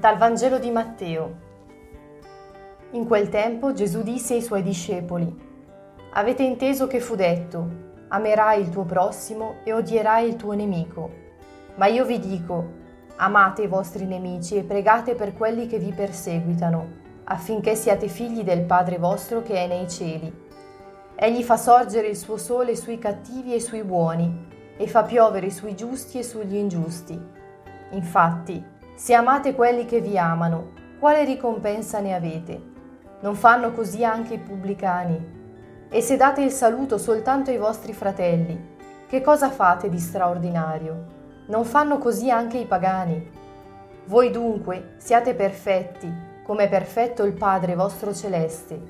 Dal Vangelo di Matteo. In quel tempo Gesù disse ai suoi discepoli: Avete inteso che fu detto: amerai il tuo prossimo e odierai il tuo nemico. Ma io vi dico: amate i vostri nemici e pregate per quelli che vi perseguitano, affinché siate figli del Padre vostro che è nei cieli. Egli fa sorgere il suo sole sui cattivi e sui buoni, e fa piovere sui giusti e sugli ingiusti. Infatti, se amate quelli che vi amano, quale ricompensa ne avete? Non fanno così anche i pubblicani? E se date il saluto soltanto ai vostri fratelli, che cosa fate di straordinario? Non fanno così anche i pagani? Voi dunque siate perfetti, come è perfetto il Padre vostro celeste.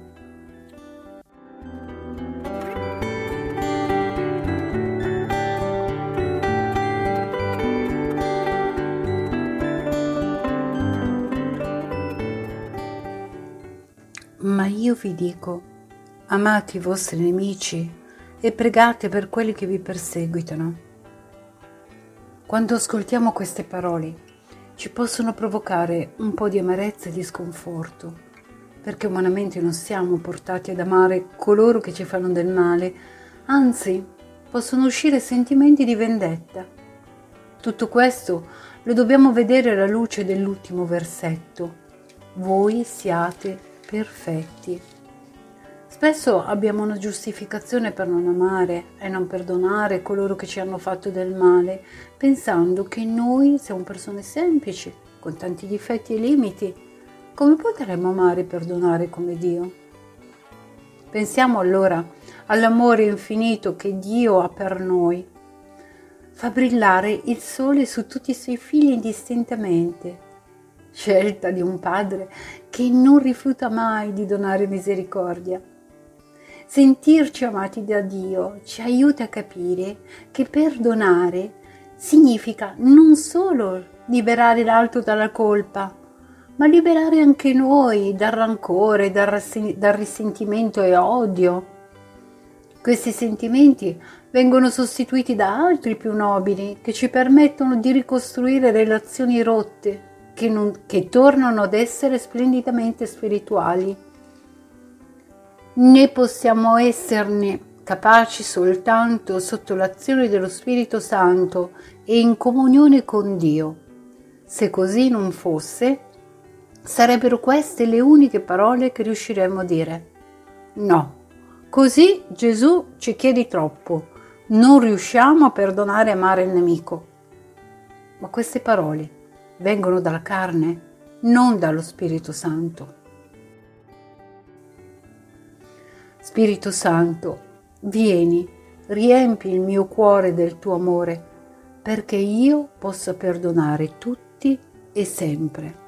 Ma io vi dico, amate i vostri nemici e pregate per quelli che vi perseguitano. Quando ascoltiamo queste parole, ci possono provocare un po' di amarezza e di sconforto, perché umanamente non siamo portati ad amare coloro che ci fanno del male, anzi, possono uscire sentimenti di vendetta. Tutto questo lo dobbiamo vedere alla luce dell'ultimo versetto. Voi siate perfetti. Spesso abbiamo una giustificazione per non amare e non perdonare coloro che ci hanno fatto del male, pensando che noi siamo persone semplici, con tanti difetti e limiti. Come potremmo amare e perdonare come Dio? Pensiamo allora all'amore infinito che Dio ha per noi. Fa brillare il sole su tutti i suoi figli indistintamente. Scelta di un padre che non rifiuta mai di donare misericordia. Sentirci amati da Dio ci aiuta a capire che perdonare significa non solo liberare l'altro dalla colpa, ma liberare anche noi dal rancore, dal risentimento e odio. Questi sentimenti vengono sostituiti da altri più nobili che ci permettono di ricostruire relazioni rotte, che tornano ad essere splendidamente spirituali. Ne possiamo esserne capaci soltanto sotto l'azione dello Spirito Santo e in comunione con Dio. Se così non fosse, sarebbero queste le uniche parole che riusciremmo a dire. No, così Gesù ci chiede troppo. Non riusciamo a perdonare e amare il nemico. Ma queste parole vengono dalla carne, non dallo Spirito Santo. Spirito Santo, vieni, riempi il mio cuore del tuo amore, perché io possa perdonare tutti e sempre.